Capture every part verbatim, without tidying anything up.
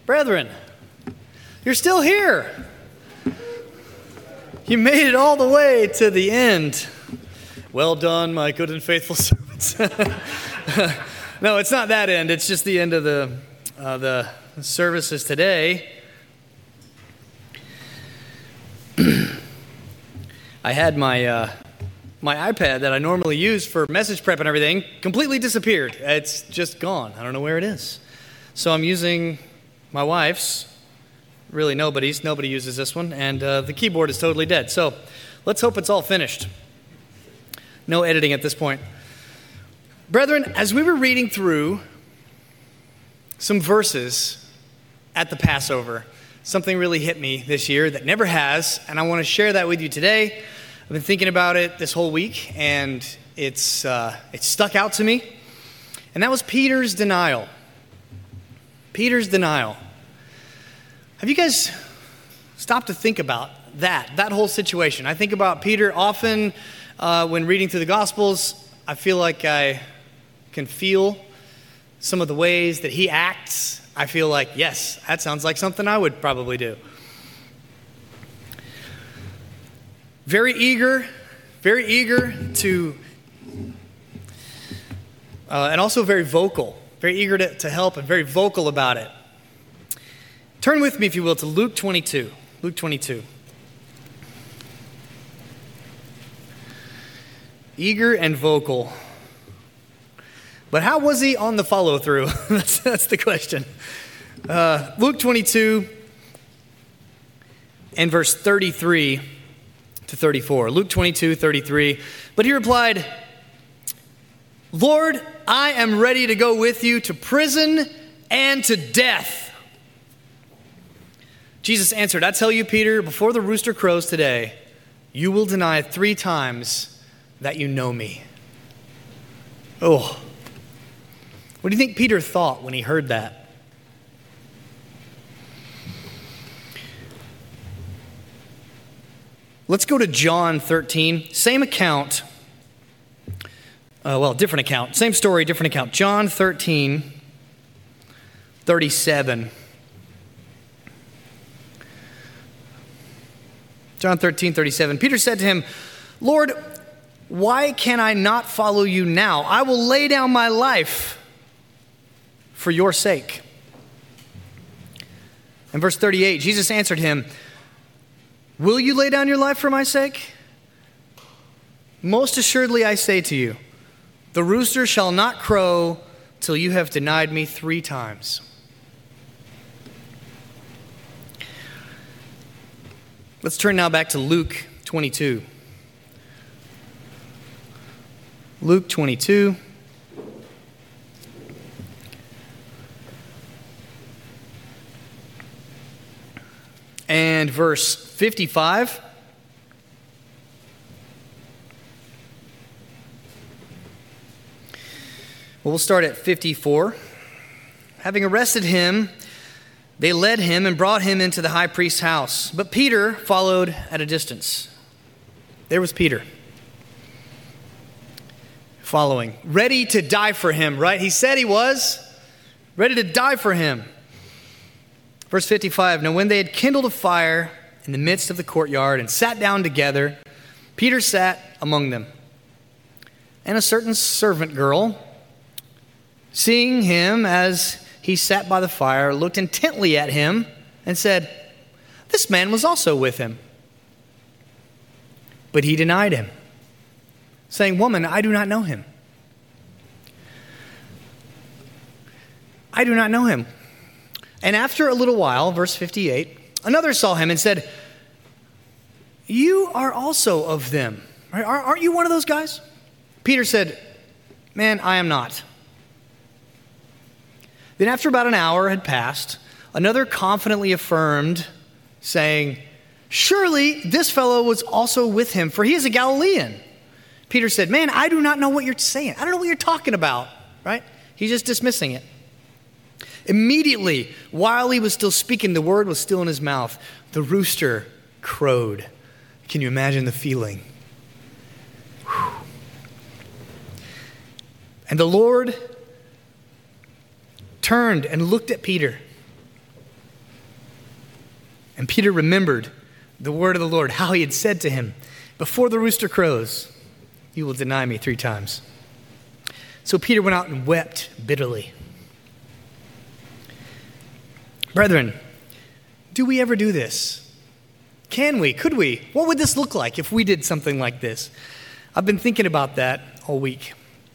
Brethren, you're still here. You made it all the way to the end. Well done, my good and faithful servants. No, it's not that end. It's just the end of the uh, the services today. I had my uh, my iPad that I normally use for message prep and everything completely disappeared. It's just gone. I don't know where it is. So I'm using my wife's. Really nobody's. Nobody uses this one. And uh, the keyboard is totally dead. So let's hope it's all finished. No editing at this point. Brethren, as we were reading through some verses at the Passover, something really hit me this year that never has, and I want to share that with you today. I've been thinking about it this whole week, and it's uh, it stuck out to me. And that was Peter's denial. Peter's denial. Have you guys stopped to think about that, that whole situation? I think about Peter often uh, when reading through the Gospels. I feel like I can feel some of the ways that he acts. I feel like, yes, that sounds like something I would probably do. Very eager, very eager to, uh, and also very vocal, very eager to, to help and very vocal about it. Turn with me, if you will, to Luke twenty-two. Luke twenty-two. Eager and vocal. But how was he on the follow-through? that's, that's the question. Uh, Luke twenty-two and verse thirty-three to thirty-four. Luke twenty-two, thirty-three. But he replied, "Lord, I am ready to go with you to prison and to death." Jesus answered, "I tell you, Peter, before the rooster crows today, you will deny three times that you know me." Oh. What do you think Peter thought when he heard that? Let's go to John thirteen. Same account. Uh, well, different account. Same story, different account. John thirteen, thirty-seven. John thirteen, thirty-seven. Peter said to him, "Lord, why can I not follow you now? I will lay down my life for your sake." And verse thirty-eight, Jesus answered him, "Will you lay down your life for my sake? Most assuredly I say to you, the rooster shall not crow till you have denied me three times." Let's turn now back to Luke twenty-two. Luke twenty-two. And verse fifty-five. Well, we'll start at fifty-four. Having arrested him, they led him and brought him into the high priest's house. But Peter followed at a distance. There was Peter, following, ready to die for him, right? He said he was ready to die for him. Verse fifty-five, now when they had kindled a fire in the midst of the courtyard and sat down together, Peter sat among them. And a certain servant girl, seeing him as he sat by the fire, looked intently at him and said, "This man was also with him." But he denied him, saying, "Woman, I do not know him." I do not know him. And after a little while, verse fifty-eight, another saw him and said, "You are also of them. Right? Aren't you one of those guys?" Peter said, "Man, I am not." Then after about an hour had passed, another confidently affirmed, saying, "Surely this fellow was also with him, for he is a Galilean." Peter said, "Man, I do not know what you're saying. I don't know what you're talking about," right? He's just dismissing it. Immediately, while he was still speaking, the word was still in his mouth. The rooster crowed. Can you imagine the feeling? Whew. And the Lord turned and looked at Peter. And Peter remembered the word of the Lord, how he had said to him, before the rooster crows, you will deny me three times. So Peter went out and wept bitterly. Brethren, do we ever do this? Can we? Could we? What would this look like if we did something like this? I've been thinking about that all week.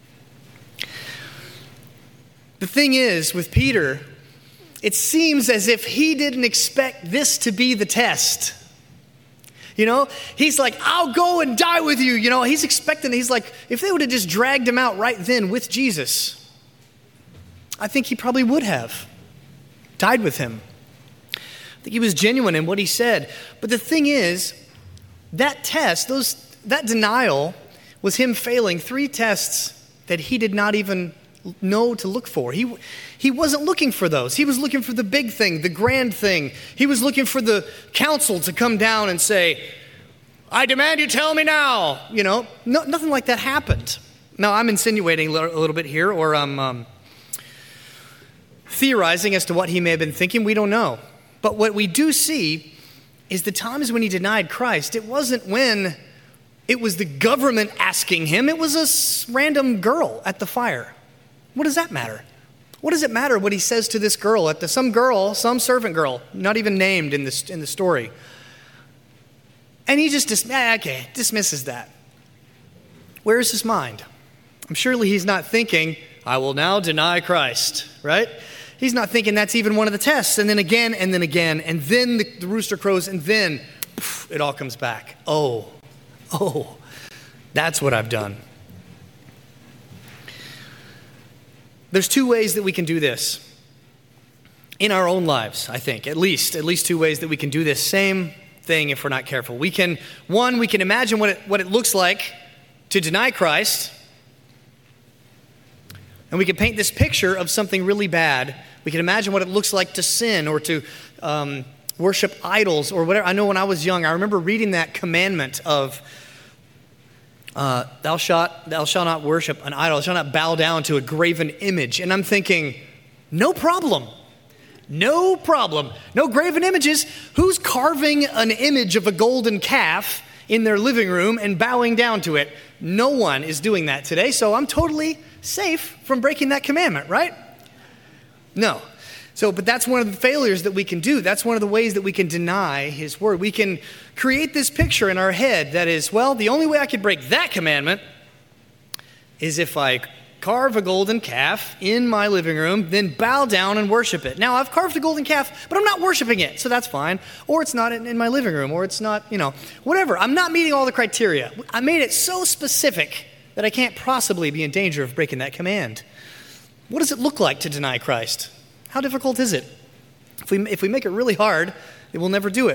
The thing is, with Peter, it seems as if he didn't expect this to be the test. You know, he's like, I'll go and die with you. You know, he's expecting, he's like, if they would have just dragged him out right then with Jesus, I think he probably would have died with him. I think he was genuine in what he said. But the thing is, that test, those that denial was him failing three tests that he did not even know to look for. He, he wasn't looking for those. He was looking for the big thing, the grand thing. He was looking for the council to come down and say, I demand you tell me now. You know, no, nothing like that happened. Now, I'm insinuating a little, a little bit here, or I'm um, theorizing as to what he may have been thinking. We don't know. But what we do see is the times when he denied Christ, it wasn't when it was the government asking him. It was a random girl at the fire. What does that matter? What does it matter what he says to this girl, at the, some girl, some servant girl, not even named in the, in the story? And he just dis- okay, dismisses that. Where is his mind? I'm surely he's not thinking, I will now deny Christ, right? He's not thinking that's even one of the tests. And then again, and then again, and then the, the rooster crows, and then poof, it all comes back. Oh, oh, that's what I've done. There's two ways that we can do this in our own lives, I think, at least, at least two ways that we can do this same thing if we're not careful. We can, one, we can imagine what it, what it looks like to deny Christ, and we can paint this picture of something really bad. We can imagine what it looks like to sin or to um, worship idols or whatever. I know when I was young, I remember reading that commandment of Uh, thou shalt, thou shalt not worship an idol, thou shalt not bow down to a graven image. And I'm thinking, no problem. No problem. No graven images. Who's carving an image of a golden calf in their living room and bowing down to it? No one is doing that today, so I'm totally safe from breaking that commandment, right? No. So, but that's one of the failures that we can do. That's one of the ways that we can deny his word. We can create this picture in our head that is, well, the only way I could break that commandment is if I carve a golden calf in my living room, then bow down and worship it. Now, I've carved a golden calf, but I'm not worshiping it, so that's fine. Or it's not in, in my living room, or it's not, you know, whatever. I'm not meeting all the criteria. I made it so specific that I can't possibly be in danger of breaking that command. What does it look like to deny Christ? How difficult is it? If we, if we make it really hard, then we'll never do it.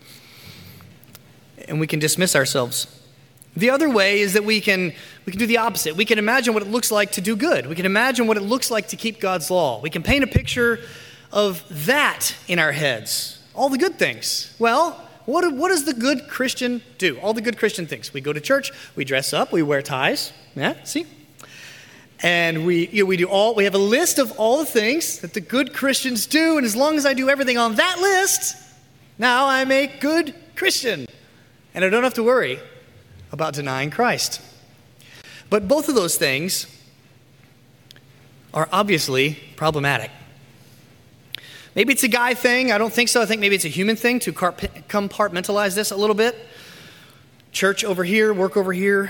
And we can dismiss ourselves. The other way is that we can, we can do the opposite. We can imagine what it looks like to do good. We can imagine what it looks like to keep God's law. We can paint a picture of that in our heads. All the good things. Well, what, what does the good Christian do? All the good Christian things. We go to church, we dress up, we wear ties. Yeah, see? And we, you know, we do all, we have a list of all the things that the good Christians do. And as long as I do everything on that list, now I'm a good Christian. And I don't have to worry about denying Christ. But both of those things are obviously problematic. Maybe it's a guy thing. I don't think so. I think maybe it's a human thing to compartmentalize this a little bit. Church over here, work over here.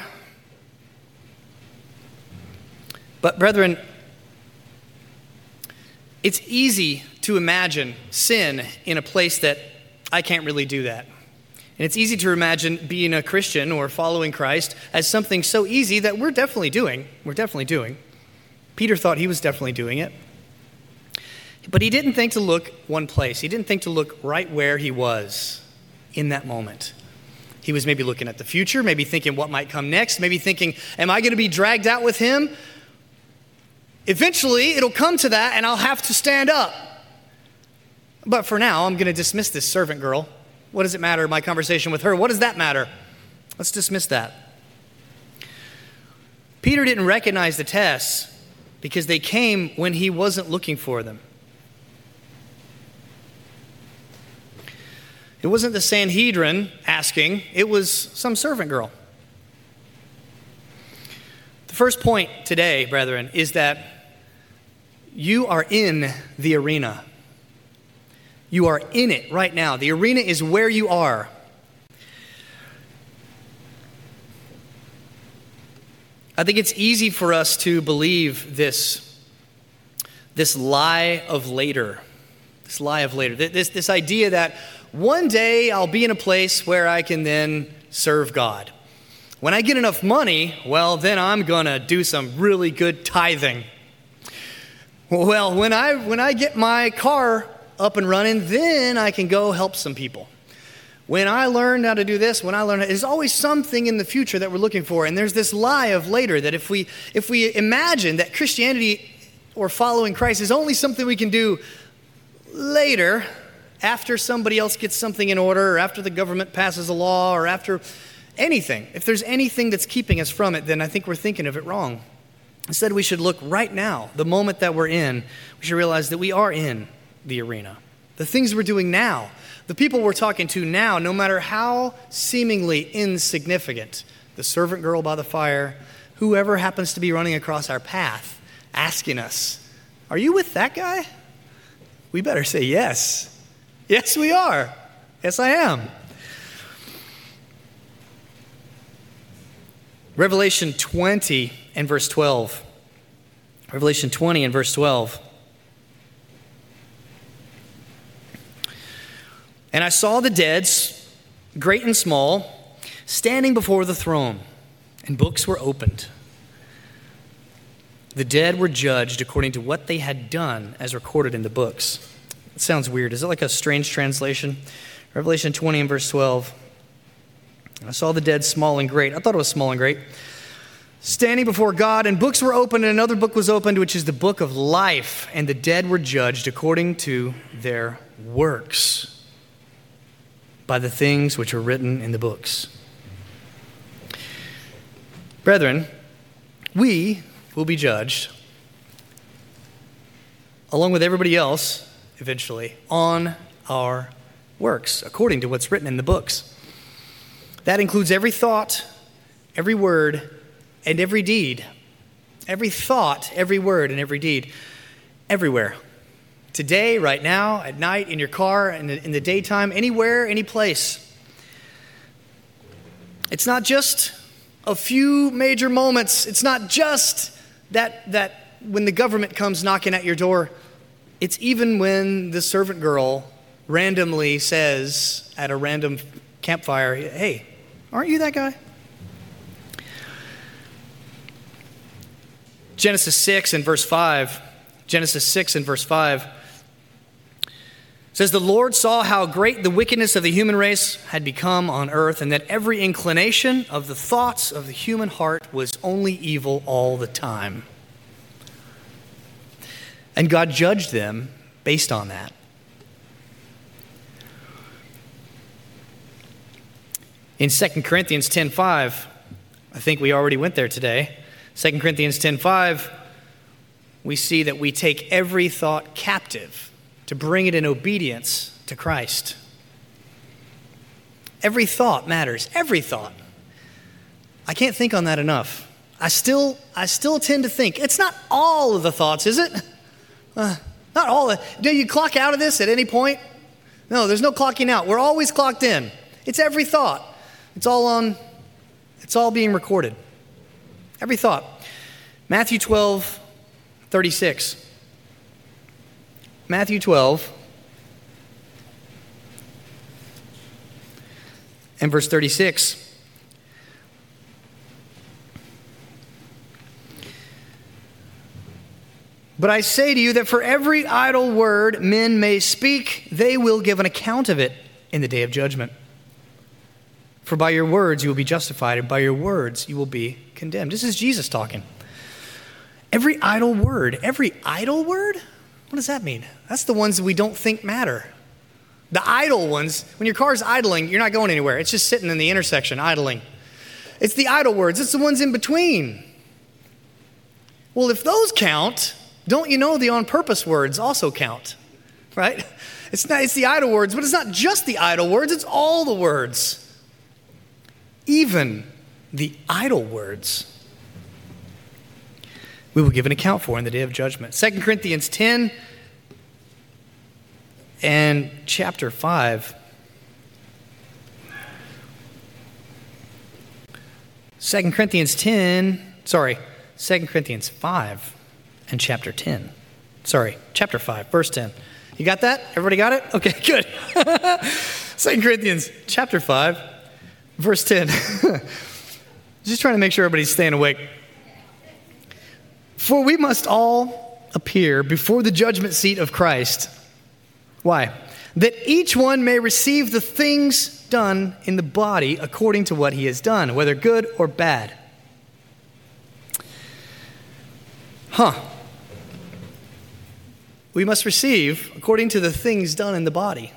But brethren, it's easy to imagine sin in a place that I can't really do that. And it's easy to imagine being a Christian or following Christ as something so easy that we're definitely doing. We're definitely doing. Peter thought he was definitely doing it. But he didn't think to look one place. He didn't think to look right where he was in that moment. He was maybe looking at the future, maybe thinking what might come next, maybe thinking, am I going to be dragged out with him? Eventually, it'll come to that, and I'll have to stand up. But for now, I'm going to dismiss this servant girl. What does it matter, my conversation with her? What does that matter? Let's dismiss that. Peter didn't recognize the tests because they came when he wasn't looking for them. It wasn't the Sanhedrin asking, it was some servant girl. The first point today, brethren, is that you are in the arena. You are in it right now. The arena is where you are. I think it's easy for us to believe this, this lie of later. This lie of later. This, this idea that one day I'll be in a place where I can then serve God. When I get enough money, well, then I'm going to do some really good tithing. Well, when I when I get my car up and running, then I can go help some people. When I learn how to do this, when I learn, there's always something in the future that we're looking for. And there's this lie of later that if we if we imagine that Christianity or following Christ is only something we can do later, after somebody else gets something in order, or after the government passes a law, or after anything, if there's anything that's keeping us from it, then I think we're thinking of it wrong. Instead, we should look right now, the moment that we're in, we should realize that we are in the arena. The things we're doing now, the people we're talking to now, no matter how seemingly insignificant, the servant girl by the fire, whoever happens to be running across our path, asking us, are you with that guy? We better say yes. Yes, we are. Yes, I am. Revelation twenty and verse twelve. Revelation twenty and verse twelve. And I saw the dead, great and small, standing before the throne, and books were opened. The dead were judged according to what they had done as recorded in the books. It sounds weird. Is it like a strange translation? Revelation twenty and verse twelve. I saw the dead, small and great. I thought it was small and great. Standing before God, and books were opened, and another book was opened, which is the book of life. And the dead were judged according to their works, by the things which were written in the books. Brethren, we will be judged, along with everybody else, eventually, on our works, according to what's written in the books. That includes every thought, every word, and every deed. Every thought, every word, and every deed. Everywhere. Today, right now, at night, in your car, in the, in the daytime, anywhere, any place. It's not just a few major moments. It's not just that, that when the government comes knocking at your door. It's even when the servant girl randomly says at a random campfire, hey, aren't you that guy? Genesis six and verse five. Genesis six and verse five says, the Lord saw how great the wickedness of the human race had become on earth, and that every inclination of the thoughts of the human heart was only evil all the time. And God judged them based on that. In Second Corinthians ten five, I think we already went there today. Second Corinthians ten five, we see that we take every thought captive to bring it in obedience to Christ. Every thought matters. Every thought. I can't think on that enough. I still, I still tend to think. It's not all of the thoughts, is it? Uh, not all of it. Do you clock out of this at any point? No, there's no clocking out. We're always clocked in. It's every thought. It's all on, it's all being recorded. Every thought. Matthew twelve, thirty-six. Matthew twelve and verse thirty-six. But I say to you that for every idle word men may speak, they will give an account of it in the day of judgment. For by your words you will be justified, and by your words you will be condemned. This is Jesus talking. Every idle word. Every idle word? What does that mean? That's the ones that we don't think matter. The idle ones, when your car's idling, you're not going anywhere. It's just sitting in the intersection, idling. It's the idle words. It's the ones in between. Well, if those count, don't you know the on-purpose words also count? right? It's not, it's the idle words, but it's not just the idle words, it's all the words. Even the idle words we will give an account for in the day of judgment. Second Corinthians ten and chapter five. Second Corinthians ten, sorry, Second Corinthians five and chapter ten. Sorry, chapter five, verse ten. You got that? Everybody got it? Okay, good. Second Corinthians chapter five, verse ten. Just trying to make sure everybody's staying awake. For we must all appear before the judgment seat of Christ. Why? That each one may receive the things done in the body according to what he has done, whether good or bad. Huh. We must receive according to the things done in the body.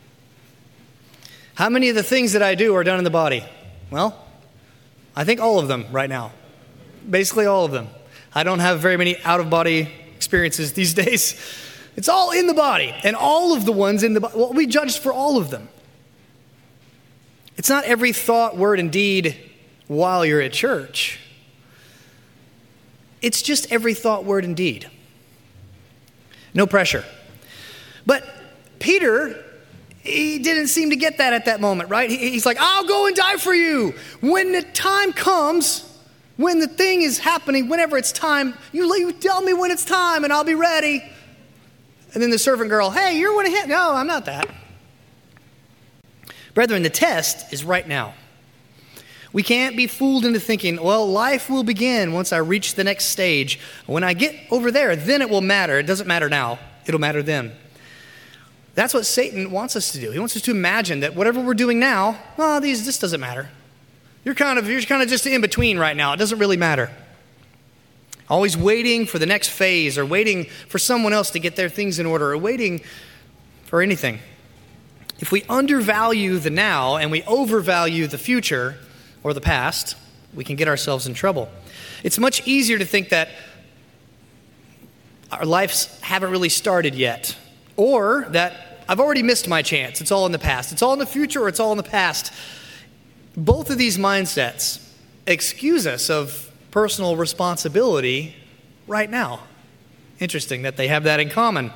How many of the things that I do are done in the body? Well, I think all of them right now. Basically all of them. I don't have very many out-of-body experiences these days. It's all in the body. And all of the ones in the body, well, we judged for all of them. It's not every thought, word, and deed while you're at church. It's just every thought, word, and deed. No pressure. But Peter, he didn't seem to get that at that moment, right? He's like, I'll go and die for you. When the time comes, when the thing is happening, whenever it's time, you, you tell me when it's time and I'll be ready. And then the servant girl, hey, you're one of him. No, I'm not that. Brethren, the test is right now. We can't be fooled into thinking, well, life will begin once I reach the next stage. When I get over there, then it will matter. It doesn't matter now. It'll matter then. That's what Satan wants us to do. He wants us to imagine that whatever we're doing now, well, these, this doesn't matter. You're kind of, you're kind of just in between right now. It doesn't really matter. Always waiting for the next phase or waiting for someone else to get their things in order or waiting for anything. If we undervalue the now and we overvalue the future or the past, we can get ourselves in trouble. It's much easier to think that our lives haven't really started yet, or that I've already missed my chance. It's all in the past. It's all in the future or it's all in the past. Both of these mindsets excuse us of personal responsibility right now. Interesting that they have that in common.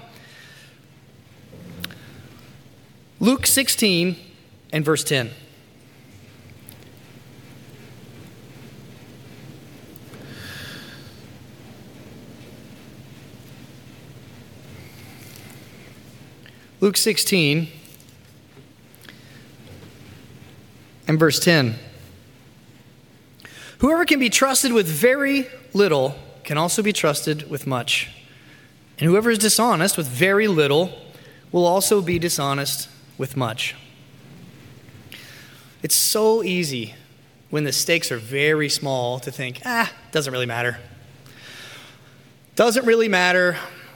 Luke sixteen and verse ten. Luke sixteen and verse ten. Whoever can be trusted with very little can also be trusted with much. And whoever is dishonest with very little will also be dishonest with much. It's so easy when the stakes are very small to think, ah, doesn't really matter. Doesn't really matter.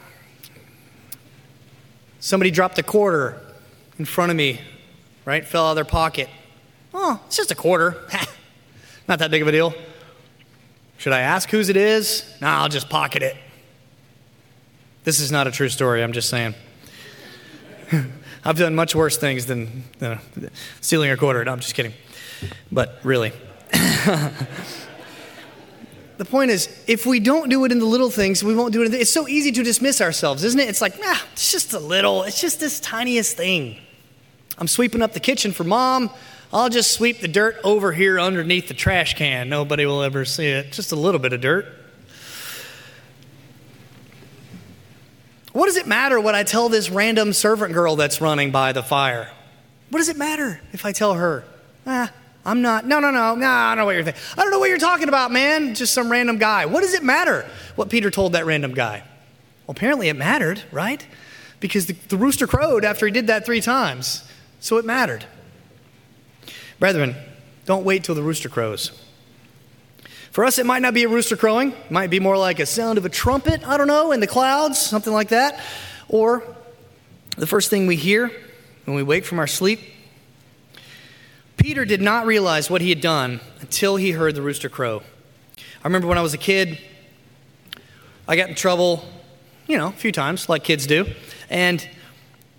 Somebody dropped a quarter in front of me, right? Fell out of their pocket. Oh, it's just a quarter. Not that big of a deal. Should I ask whose it is? Nah, I'll just pocket it. This is not a true story, I'm just saying. I've done much worse things than uh, stealing a quarter. No, I'm just kidding. But really. The point is, if we don't do it in the little things, we won't do it in the... It's so easy to dismiss ourselves, isn't it? It's like, ah, it's just a little. It's just this tiniest thing. I'm sweeping up the kitchen for Mom. I'll just sweep the dirt over here underneath the trash can. Nobody will ever see it. Just a little bit of dirt. What does it matter what I tell this random servant girl that's running by the fire? What does it matter if I tell her? Ah, I'm not. No, no, no. No, I don't know what you're thinking. I don't know what you're talking about, man. Just some random guy. What does it matter what Peter told that random guy? Well, apparently it mattered, right? Because the, the rooster crowed after he did that three times. So it mattered. Brethren, don't wait till the rooster crows. For us, it might not be a rooster crowing. It might be more like a sound of a trumpet, I don't know, in the clouds, something like that. Or the first thing we hear when we wake from our sleep. Peter did not realize what he had done until he heard the rooster crow. I remember when I was a kid, I got in trouble, you know, a few times, like kids do. And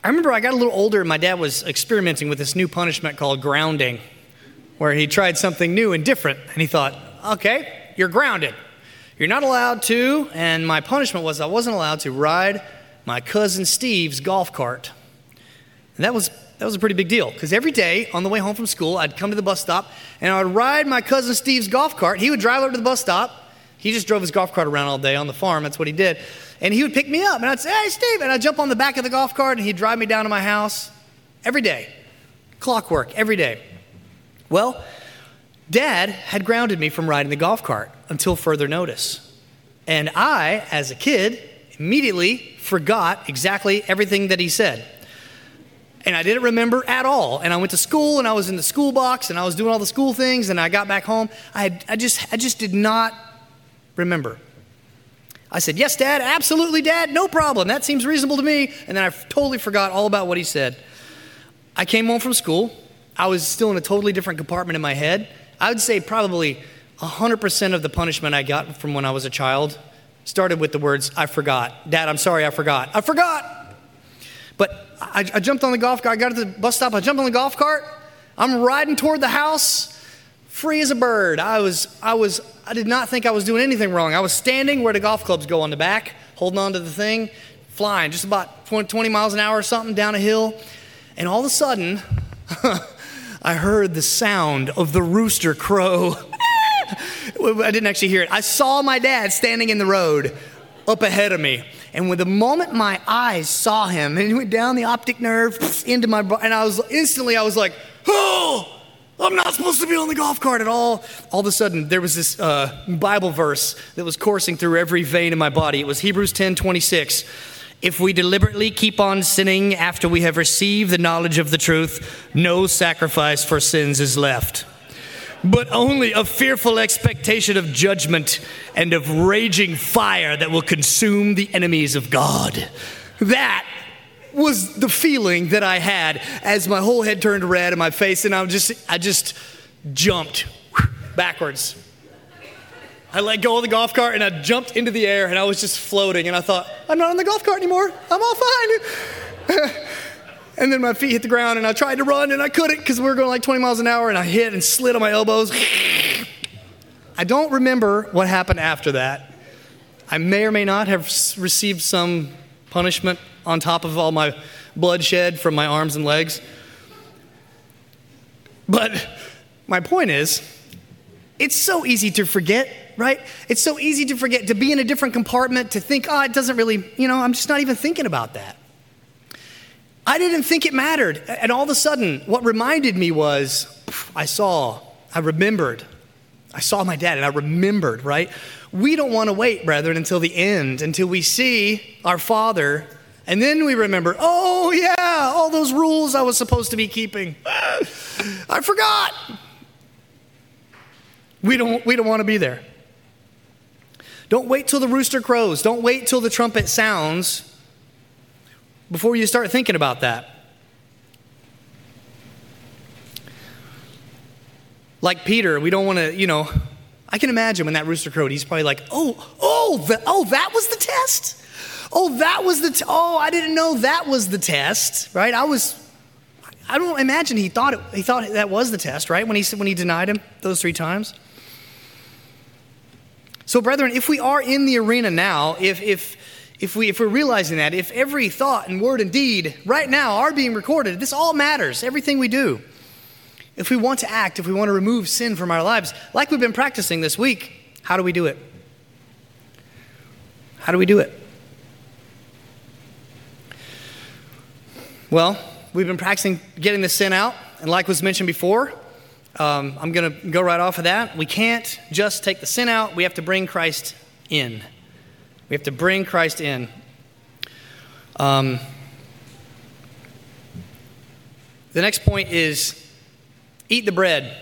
I remember I got a little older and my dad was experimenting with this new punishment called grounding, where he tried something new and different. And he thought, okay, you're grounded. You're not allowed to, and my punishment was I wasn't allowed to ride my cousin Steve's golf cart. And that was that was a pretty big deal, because every day on the way home from school, I'd come to the bus stop, and I would ride my cousin Steve's golf cart. He would drive over to the bus stop. He just drove his golf cart around all day on the farm. That's what he did. And he would pick me up, and I'd say, hey, Steve, and I'd jump on the back of the golf cart, and he'd drive me down to my house every day. Clockwork, every day. Well, Dad had grounded me from riding the golf cart until further notice. And I, as a kid, immediately forgot exactly everything that he said. And I didn't remember at all. And I went to school, and I was in the school box, and I was doing all the school things, and I got back home. I, had, I just I just did not remember. I said, yes, Dad, absolutely, Dad, no problem. That seems reasonable to me. And then I totally forgot all about what he said. I came home from school. I was still in a totally different compartment in my head. I would say probably one hundred percent of the punishment I got from when I was a child started with the words, I forgot. Dad, I'm sorry, I forgot. I forgot. But I, I jumped on the golf cart. I got to the bus stop. I jumped on the golf cart. I'm riding toward the house, free as a bird. I was, I was, I did not think I was doing anything wrong. I was standing where the golf clubs go on the back, holding on to the thing, flying just about twenty miles an hour or something down a hill. And all of a sudden, I heard the sound of the rooster crow. I didn't actually hear it. I saw my dad standing in the road up ahead of me. And with the moment my eyes saw him, and he went down the optic nerve into my body, and I was instantly, I was like, oh, I'm not supposed to be on the golf cart at all. All of a sudden, there was this uh, Bible verse that was coursing through every vein in my body. It was Hebrews ten twenty-six. If we deliberately keep on sinning after we have received the knowledge of the truth, no sacrifice for sins is left, but only a fearful expectation of judgment and of raging fire that will consume the enemies of God. That was the feeling that I had as my whole head turned red and my face, and I just, I just jumped backwards. I let go of the golf cart and I jumped into the air and I was just floating, and I thought, I'm not on the golf cart anymore. I'm all fine. And then my feet hit the ground and I tried to run and I couldn't because we were going like twenty miles an hour, and I hit and slid on my elbows. I don't remember what happened after that. I may or may not have received some punishment on top of all my bloodshed from my arms and legs. But my point is, it's so easy to forget, right? It's so easy to forget, to be in a different compartment, to think, oh, it doesn't really, you know, I'm just not even thinking about that. I didn't think it mattered. And all of a sudden, what reminded me was, I saw, I remembered. I saw my dad and I remembered, right? We don't want to wait, brethren, until the end, until we see our Father, and then we remember, oh yeah, all those rules I was supposed to be keeping. I forgot. We don't, we don't want to be there. Don't wait till the rooster crows. Don't wait till the trumpet sounds before you start thinking about that. Like Peter, we don't want to, you know, I can imagine when that rooster crowed, he's probably like, oh, oh, the, oh, that was the test? Oh, that was the, t- oh, I didn't know that was the test, right? I was, I don't imagine he thought it, he thought that was the test, right? When he when he denied him those three times. So, brethren, if we are in the arena now, if if if we if we're realizing that, if every thought and word and deed right now are being recorded, this all matters, everything we do. If we want to act, if we want to remove sin from our lives, like we've been practicing this week, how do we do it? How do we do it? Well, we've been practicing getting the sin out, and like was mentioned before, um, I'm going to go right off of that. We can't just take the sin out. We have to bring Christ in. We have to bring Christ in. Um, the next point is eat the bread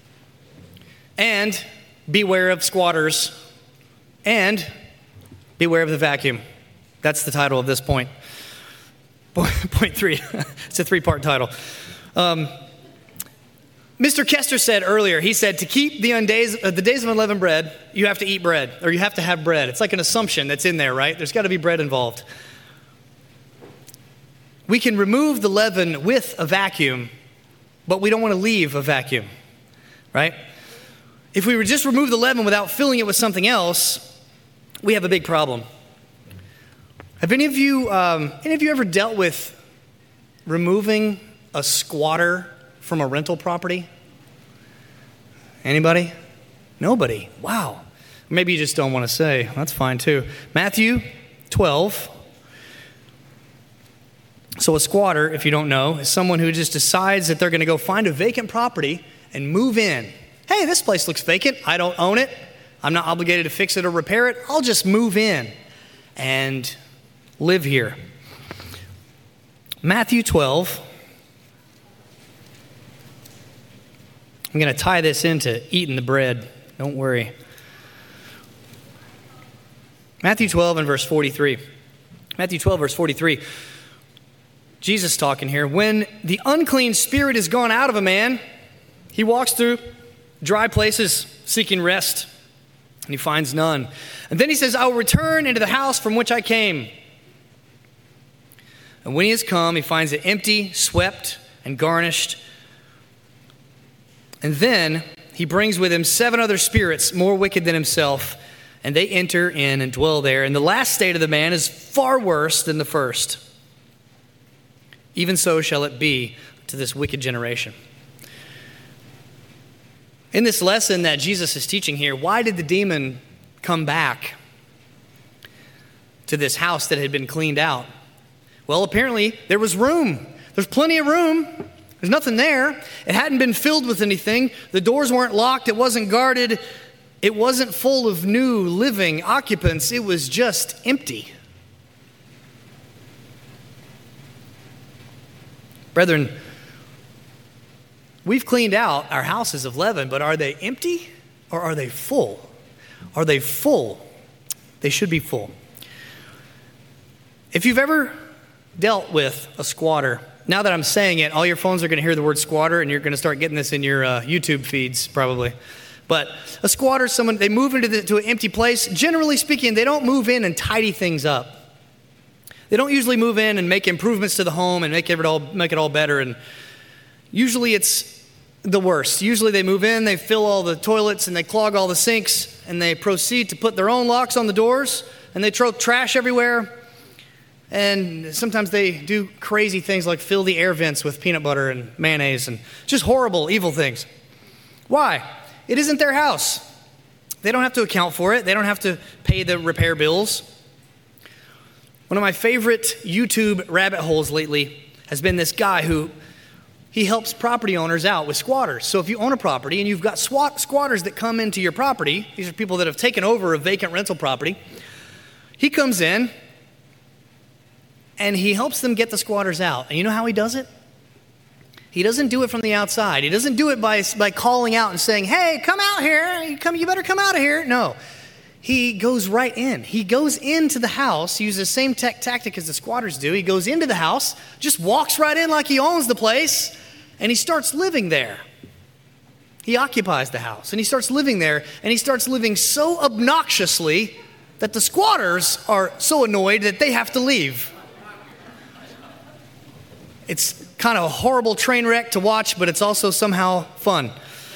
and beware of squatters and beware of the vacuum. That's the title of this point. Point three. It's a three-part title. Um, Mister Kester said earlier, he said, to keep the, days, uh, the days of unleavened bread, you have to eat bread, or you have to have bread. It's like an assumption that's in there, right? There's got to be bread involved. we can remove the leaven with a vacuum, but we don't want to leave a vacuum, right? If we would just remove the leaven without filling it with something else, we have a big problem. Have any of you, um, any of you ever dealt with removing a squatter from a rental property? Anybody? Nobody. Wow. Maybe you just don't want to say. That's fine too. Matthew twelve. So a squatter, if you don't know, is someone who just decides that they're going to go find a vacant property and move in. Hey, this place looks vacant. I don't own it. I'm not obligated to fix it or repair it. I'll just move in and live here. Matthew twelve. I'm going to tie this into eating the bread. Don't worry. Matthew twelve and verse forty-three. Matthew twelve, verse forty-three. Jesus talking here. When the unclean spirit is gone out of a man, he walks through dry places seeking rest, and he finds none. And then he says, I will return into the house from which I came. And when he has come, he finds it empty, swept, and garnished. And then he brings with him seven other spirits more wicked than himself, and they enter in and dwell there. And the last state of the man is far worse than the first. Even so shall it be to this wicked generation. In this lesson that Jesus is teaching here, why did the demon come back to this house that had been cleaned out? Well, apparently there was room. There's plenty of room. There's nothing there. It hadn't been filled with anything. The doors weren't locked. It wasn't guarded. It wasn't full of new living occupants. It was just empty. Brethren, we've cleaned out our houses of leaven, but are they empty or are they full? Are they full? They should be full. If you've ever dealt with a squatter, now that I'm saying it, all your phones are going to hear the word squatter, and you're going to start getting this in your uh, YouTube feeds probably. But a squatter is someone, they move into the, to an empty place. Generally speaking, they don't move in and tidy things up. They don't usually move in and make improvements to the home and make it all, make it all better. And usually it's the worst. Usually they move in, they fill all the toilets, and they clog all the sinks, and they proceed to put their own locks on the doors, and they throw trash everywhere. And sometimes they do crazy things like fill the air vents with peanut butter and mayonnaise and just horrible, evil things. Why? It isn't their house. They don't have to account for it. They don't have to pay the repair bills. One of my favorite YouTube rabbit holes lately has been this guy who, he helps property owners out with squatters. So if you own a property and you've got squat, squatters that come into your property, these are people that have taken over a vacant rental property, he comes in and he helps them get the squatters out. And you know how he does it? He doesn't do it from the outside. He doesn't do it by, by calling out and saying, hey, come out here. You, come, you better come out of here. No. He goes right in. He goes into the house, he uses the same tech tactic as the squatters do. He goes into the house, just walks right in like he owns the place, and he starts living there. He occupies the house, and he starts living there, and he starts living so obnoxiously that the squatters are so annoyed that they have to leave. It's kind of a horrible train wreck to watch, but it's also somehow fun.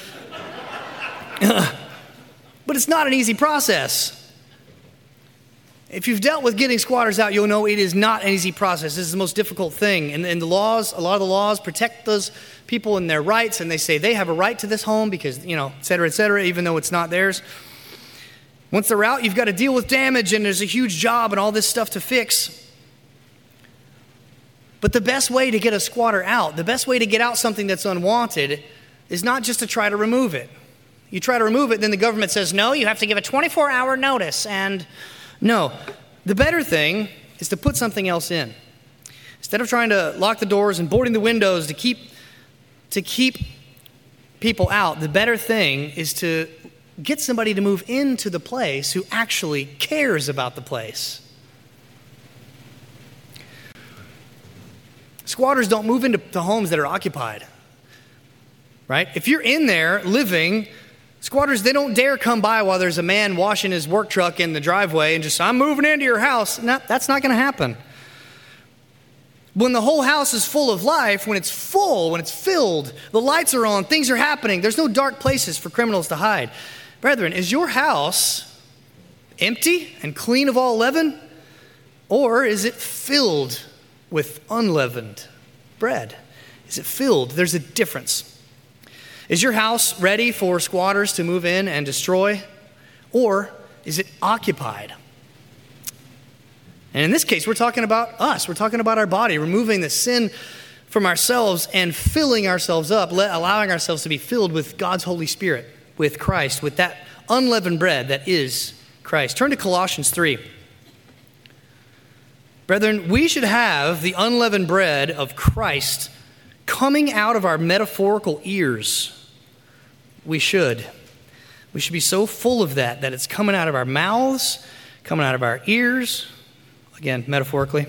But it's not an easy process. If you've dealt with getting squatters out, you'll know it is not an easy process. This is the most difficult thing. And, and the laws, a lot of the laws protect those people and their rights, and they say they have a right to this home because, you know, et cetera, et cetera, even though it's not theirs. Once they're out, you've got to deal with damage, and there's a huge job and all this stuff to fix. But the best way to get a squatter out, the best way to get out something that's unwanted, is not just to try to remove it. You try to remove it, then the government says, no, you have to give a twenty-four hour notice. And no, the better thing is to put something else in. Instead of trying to lock the doors and boarding the windows to keep, to keep people out, the better thing is to get somebody to move into the place who actually cares about the place. Squatters don't move into the homes that are occupied, right? If you're in there living, squatters, they don't dare come by while there's a man washing his work truck in the driveway and just, I'm moving into your house. No, that's not going to happen. When the whole house is full of life, when it's full, when it's filled, the lights are on, things are happening, there's no dark places for criminals to hide. Brethren, is your house empty and clean of all leaven? Or is it filled with unleavened bread? Is it filled? There's a difference. Is your house ready for squatters to move in and destroy? Or is it occupied? And in this case, we're talking about us. We're talking about our body, removing the sin from ourselves and filling ourselves up, allowing ourselves to be filled with God's Holy Spirit, with Christ, with that unleavened bread that is Christ. Turn to Colossians three. Brethren, we should have the unleavened bread of Christ coming out of our metaphorical ears. We should. We should be so full of that, that it's coming out of our mouths, coming out of our ears, again, metaphorically.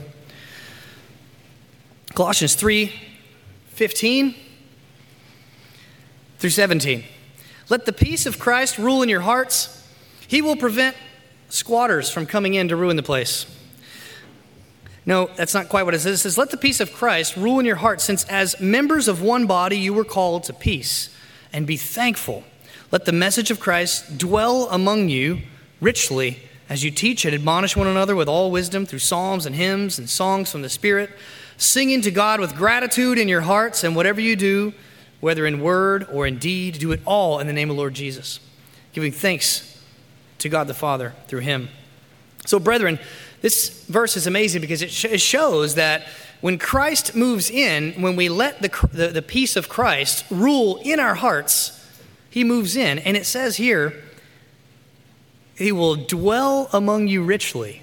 Colossians three, fifteen through seventeen. Let the peace of Christ rule in your hearts. He will prevent squatters from coming in to ruin the place. No, that's not quite what it says. It says, let the peace of Christ rule in your hearts, since as members of one body you were called to peace, and be thankful. Let the message of Christ dwell among you richly as you teach and admonish one another with all wisdom through psalms and hymns and songs from the Spirit, singing to God with gratitude in your hearts, and whatever you do, whether in word or in deed, do it all in the name of the Lord Jesus, giving thanks to God the Father through him. So, brethren, this verse is amazing because it, sh- it shows that when Christ moves in, when we let the, the, the peace of Christ rule in our hearts, he moves in. And it says here, he will dwell among you richly.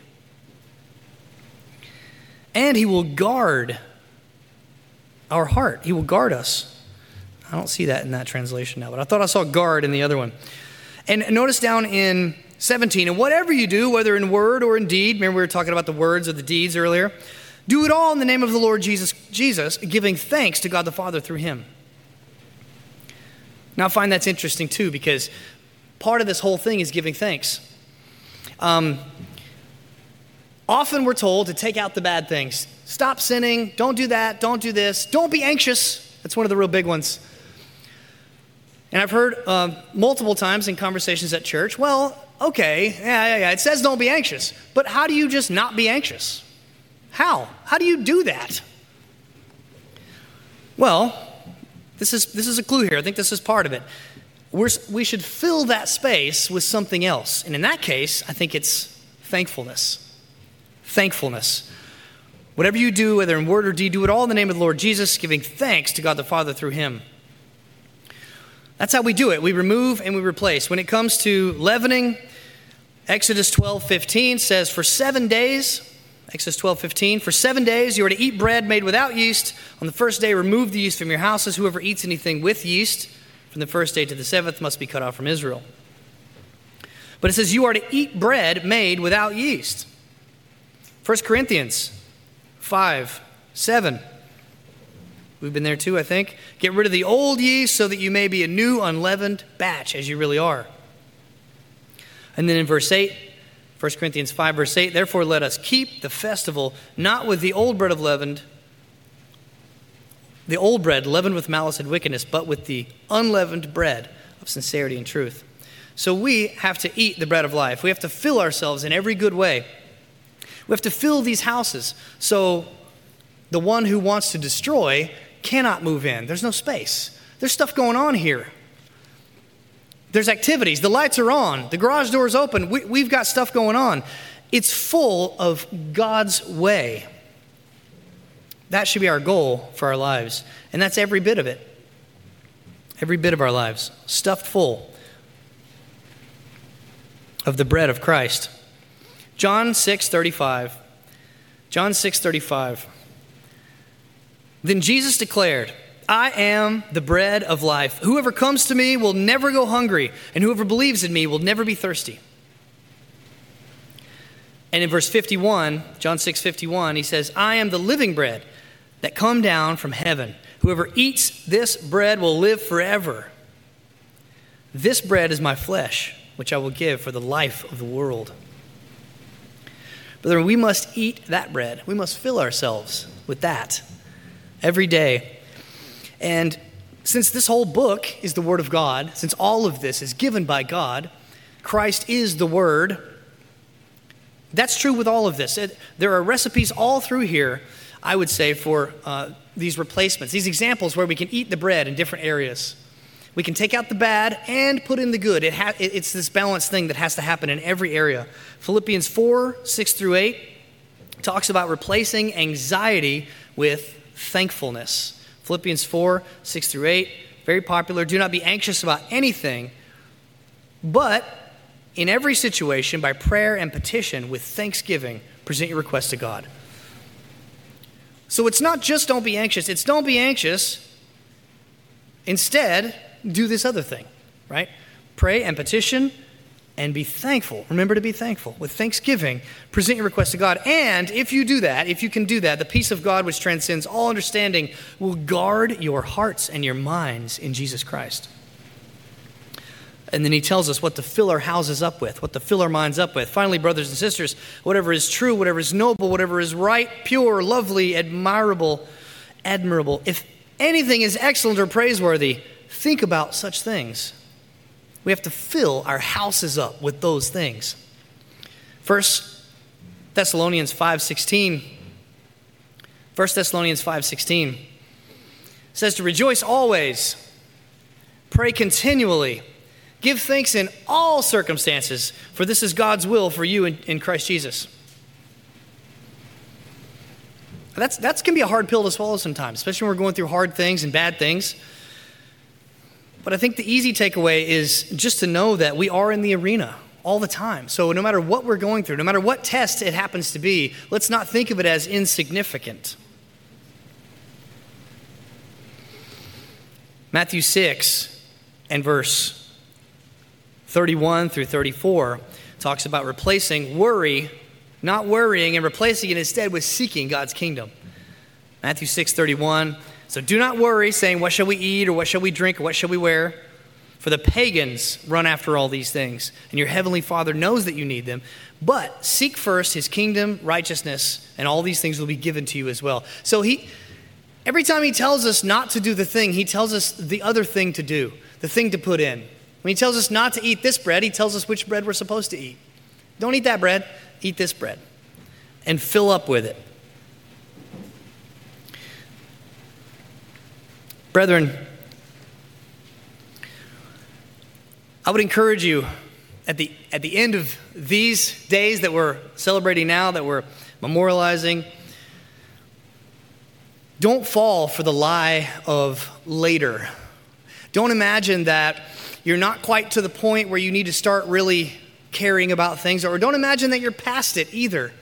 And he will guard our heart. He will guard us. I don't see that in that translation now, but I thought I saw guard in the other one. And notice down in seventeen, and whatever you do, whether in word or in deed, remember we were talking about the words or the deeds earlier, do it all in the name of the Lord Jesus, Jesus, giving thanks to God the Father through him. Now I find that's interesting too, because part of this whole thing is giving thanks. Um, often we're told to take out the bad things. Stop sinning, don't do that, don't do this, don't be anxious. That's one of the real big ones. And I've heard uh, multiple times in conversations at church, well, okay, yeah, yeah, yeah, it says don't be anxious, but how do you just not be anxious? How? How do you do that? Well, this is this is a clue here. I think this is part of it. We're, we should fill that space with something else. And in that case, I think it's thankfulness. Thankfulness. Whatever you do, whether in word or deed, do it all in the name of the Lord Jesus, giving thanks to God the Father through him. That's how we do it. We remove and we replace. When it comes to leavening, Exodus twelve fifteen says, for seven days, Exodus twelve fifteen, for seven days you are to eat bread made without yeast. On the first day, remove the yeast from your houses. Whoever eats anything with yeast from the first day to the seventh must be cut off from Israel. But it says you are to eat bread made without yeast. First Corinthians five, seven. We've been there too, I think. Get rid of the old yeast so that you may be a new unleavened batch as you really are. And then in verse eight, First Corinthians five, verse eight, therefore let us keep the festival not with the old bread of leavened, the old bread leavened with malice and wickedness, but with the unleavened bread of sincerity and truth. So we have to eat the bread of life. We have to fill ourselves in every good way. We have to fill these houses so the one who wants to destroy cannot move in. There's no space. There's stuff going on here. There's activities. The lights are on. The garage door is open. We, we've got stuff going on. It's full of God's way. That should be our goal for our lives. And that's every bit of it. Every bit of our lives. Stuffed full of the bread of Christ. John six thirty-five. John six thirty-five. Then Jesus declared, I am the bread of life. Whoever comes to me will never go hungry, and whoever believes in me will never be thirsty. And in verse fifty-one, John six fifty-one, he says, I am the living bread that come down from heaven. Whoever eats this bread will live forever. This bread is my flesh, which I will give for the life of the world. Brethren, we must eat that bread. We must fill ourselves with that every day. And since this whole book is the Word of God, since all of this is given by God, Christ is the Word, that's true with all of this. It, there are recipes all through here, I would say, for uh, these replacements, these examples where we can eat the bread in different areas. We can take out the bad and put in the good. It ha- it's this balanced thing that has to happen in every area. Philippians four, six through eight talks about replacing anxiety with thankfulness. Philippians four, six through eight, very popular. Do not be anxious about anything, but in every situation, by prayer and petition, with thanksgiving, present your request to God. So it's not just don't be anxious. It's don't be anxious. Instead, do this other thing, right? Pray and petition and be thankful. Remember to be thankful. With thanksgiving, present your request to God. And if you do that, if you can do that, the peace of God which transcends all understanding will guard your hearts and your minds in Jesus Christ. And then he tells us what to fill our houses up with, what to fill our minds up with. Finally, brothers and sisters, whatever is true, whatever is noble, whatever is right, pure, lovely, admirable, admirable. If anything is excellent or praiseworthy, think about such things. We have to fill our houses up with those things. First Thessalonians five sixteen. First Thessalonians five sixteen says to rejoice always, pray continually, give thanks in all circumstances, for this is God's will for you in, in Christ Jesus. That's that's can be a hard pill to swallow sometimes, especially when we're going through hard things and bad things. But I think the easy takeaway is just to know that we are in the arena all the time. So no matter what we're going through, no matter what test it happens to be, let's not think of it as insignificant. Matthew six and verse thirty-one through thirty-four talks about replacing worry, not worrying, and replacing it instead with seeking God's kingdom. Matthew six thirty-one. So do not worry, saying, what shall we eat, or what shall we drink, or what shall we wear? For the pagans run after all these things, and your heavenly Father knows that you need them. But seek first his kingdom, righteousness, and all these things will be given to you as well. So he, every time he tells us not to do the thing, he tells us the other thing to do, the thing to put in. When he tells us not to eat this bread, he tells us which bread we're supposed to eat. Don't eat that bread, eat this bread, and fill up with it. Brethren, I would encourage you at the at the end of these days that we're celebrating now, that we're memorializing, don't fall for the lie of later. Don't imagine that you're not quite to the point where you need to start really caring about things, or don't imagine that you're past it either.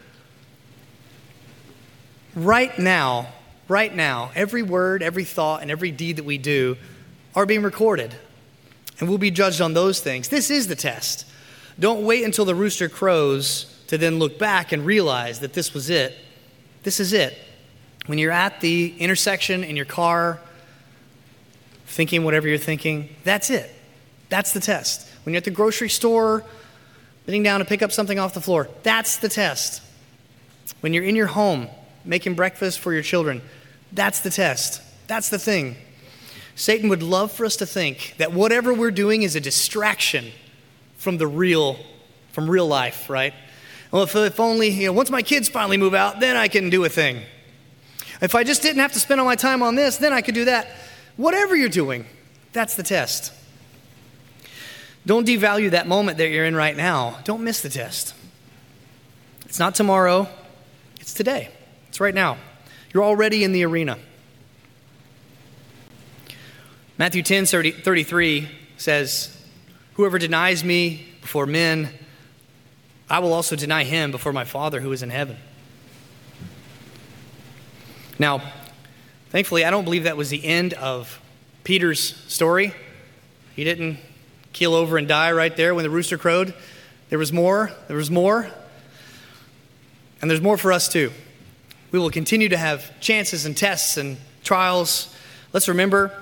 Right now, right now, every word, every thought, and every deed that we do are being recorded. And we'll be judged on those things. This is the test. Don't wait until the rooster crows to then look back and realize that this was it. This is it. When you're at the intersection in your car, thinking whatever you're thinking, that's it. That's the test. When you're at the grocery store, sitting down to pick up something off the floor, that's the test. When you're in your home, making breakfast for your children, that's the test. That's the thing. Satan would love for us to think that whatever we're doing is a distraction from the real, from real life, right? Well, if, if only, you know, once my kids finally move out, then I can do a thing. If I just didn't have to spend all my time on this, then I could do that. Whatever you're doing, that's the test. Don't devalue that moment that you're in right now. Don't miss the test. It's not tomorrow. It's today. It's right now. You're already in the arena. Matthew ten thirty-three says, whoever denies me before men, I will also deny him before my Father who is in heaven. Now, thankfully, I don't believe that was the end of Peter's story. He didn't keel over and die right there when the rooster crowed. There was more. There was more. And there's more for us too. We will continue to have chances and tests and trials. Let's remember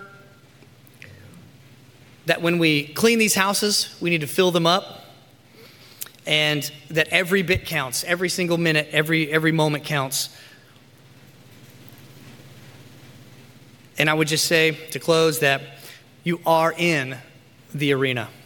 that when we clean these houses, we need to fill them up. and that every bit counts, every single minute, every every moment counts. And I would just say to close that you are in the arena.